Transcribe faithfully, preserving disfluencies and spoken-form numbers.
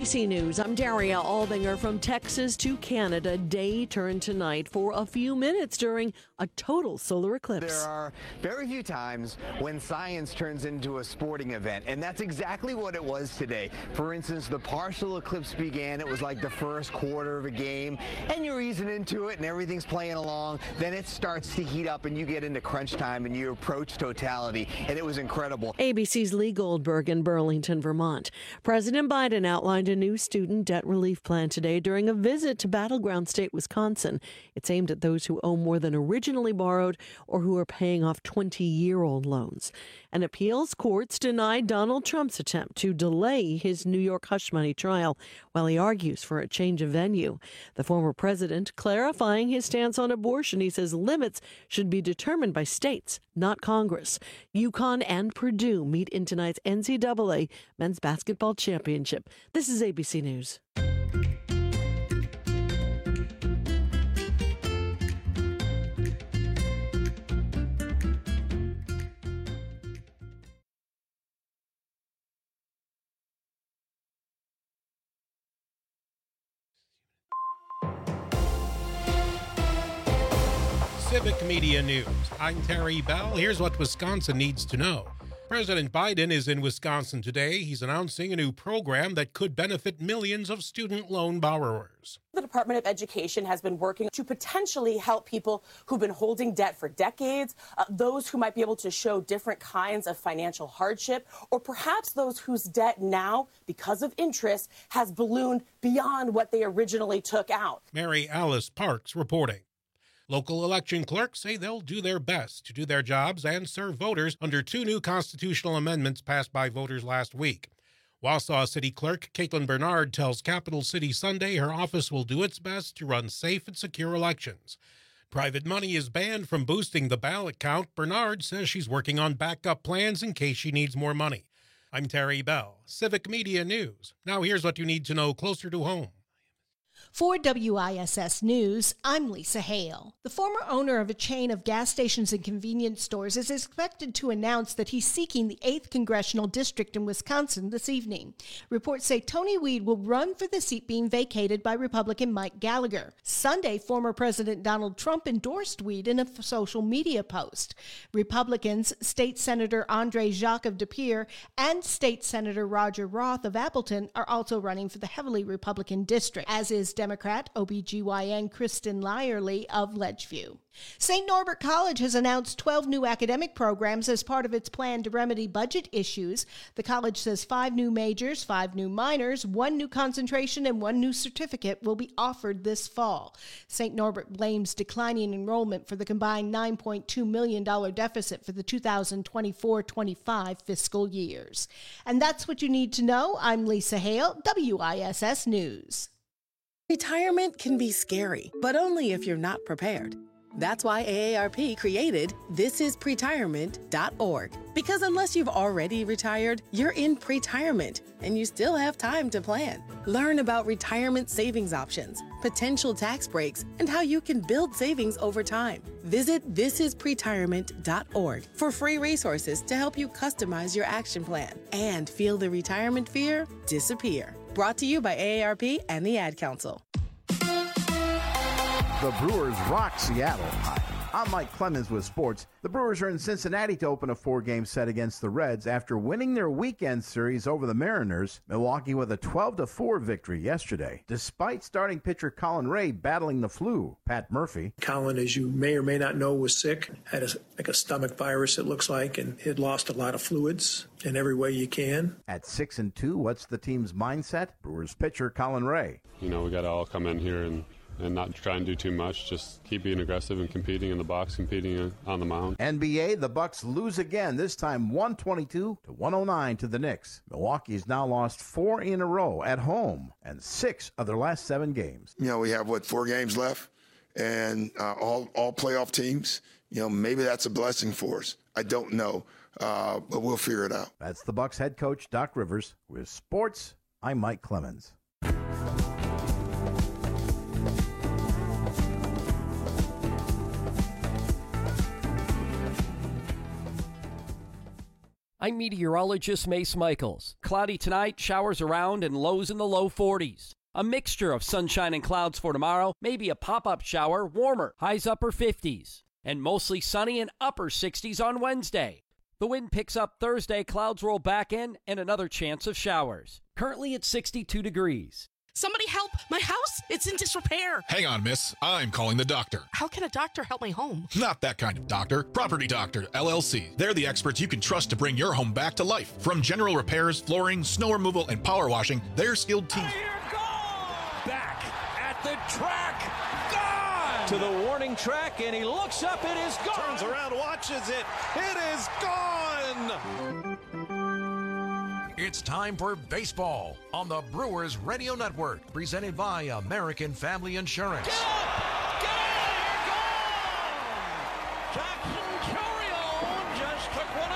C News, I'm Daria Albinger. From Texas to Canada, day turned to night for a few minutes during a total solar eclipse. There are very few times when science turns into a sporting event, and that's exactly what it was today. For instance, the partial eclipse began. It was like the first quarter of a game, and you're easing into it, and everything's playing along. Then it starts to heat up, and you get into crunch time, and you approach totality, and it was incredible. A B C's Lee Goldberg in Burlington, Vermont. President Biden outlined a new student debt relief plan today during a visit to battleground state Wisconsin. It's aimed at those who owe more than originally borrowed or who are paying off twenty-year-old loans. And appeals courts denied Donald Trump's attempt to delay his New York hush money trial while he argues for a change of venue. The former president clarifying his stance on abortion. He says limits should be determined by states, not Congress. UConn and Purdue meet in tonight's N C double A men's basketball championship. This is A B C News. Civic Media News. I'm Terry Bell. Here's what Wisconsin needs to know. President Biden is in Wisconsin today. He's announcing a new program that could benefit millions of student loan borrowers. The Department of Education has been working to potentially help people who've been holding debt for decades, uh, those who might be able to show different kinds of financial hardship, or perhaps those whose debt now, because of interest, has ballooned beyond what they originally took out. Mary Alice Parks reporting. Local election clerks say they'll do their best to do their jobs and serve voters under two new constitutional amendments passed by voters last week. Wausau City Clerk Caitlin Bernard tells Capital City Sunday her office will do its best to run safe and secure elections. Private money is banned from boosting the ballot count. Bernard says she's working on backup plans in case she needs more money. I'm Terry Bell, Civic Media News. Now here's what you need to know closer to home. For W I S S News, I'm Lisa Hale. The former owner of a chain of gas stations and convenience stores is expected to announce that he's seeking the eighth Congressional District in Wisconsin this evening. Reports say Tony Weed will run for the seat being vacated by Republican Mike Gallagher. Sunday, former President Donald Trump endorsed Weed in a social media post. Republicans, State Senator Andre Jacques of De Pere and State Senator Roger Roth of Appleton are also running for the heavily Republican district, as is Democrat O B G Y N Kristen Lyerly of Ledgeview. Saint Norbert College has announced twelve new academic programs as part of its plan to remedy budget issues. The college says five new majors, five new minors, one new concentration, and one new certificate will be offered this fall. Saint Norbert blames declining enrollment for the combined nine point two million dollars deficit for the two thousand twenty-four twenty-five fiscal years. And that's what you need to know. I'm Lisa Hale, W I S S News. Retirement can be scary, but only if you're not prepared. That's why A A R P created this is pretirement dot org. Because unless you've already retired, you're in pretirement, and you still have time to plan. Learn about retirement savings options, potential tax breaks, and how you can build savings over time. Visit this is pretirement dot org for free resources to help you customize your action plan and feel the retirement fear disappear. Brought to you by A A R P and the Ad Council. The Brewers rock Seattle. Hi, I'm Mike Clemens with sports. The Brewers are in Cincinnati to open a four-game set against the Reds after winning their weekend series over the Mariners. Milwaukee with a twelve to four victory yesterday, despite starting pitcher Colin Ray battling the flu. Pat Murphy. Colin, as you may or may not know, was sick, had a, like a stomach virus, it looks like, and had lost a lot of fluids in every way you can. At six and two, what's the team's mindset? Brewers pitcher Colin Ray. You know, we got to all come in here and and not try and do too much. Just keep being aggressive and competing in the box, competing on the mound. N B A, the Bucks lose again, this time one twenty-two to one oh nine to the Knicks. Milwaukee's now lost four in a row at home and six of their last seven games. You know, we have, what, four games left, and uh, all, all playoff teams. You know, maybe that's a blessing for us. I don't know, uh, but we'll figure it out. That's the Bucks head coach, Doc Rivers. With sports, I'm Mike Clemens. I'm meteorologist Mace Michaels. Cloudy tonight, showers around, and lows in the low forties. A mixture of sunshine and clouds for tomorrow, maybe a pop-up shower, warmer, highs upper fifties. And mostly sunny and upper sixties on Wednesday. The wind picks up Thursday, clouds roll back in, and another chance of showers. Currently at sixty-two degrees. Somebody help! My house! It's in disrepair! Hang on, miss. I'm calling the doctor. How can a doctor help my home? Not that kind of doctor. Property Doctor, L L C. They're the experts you can trust to bring your home back to life. From general repairs, flooring, snow removal, and power washing, their skilled team. Back at the track. Gone! To the warning track, and he looks up. It is gone! Turns around, watches it. It is gone! It's time for baseball on the Brewers Radio Network, presented by American Family Insurance. Get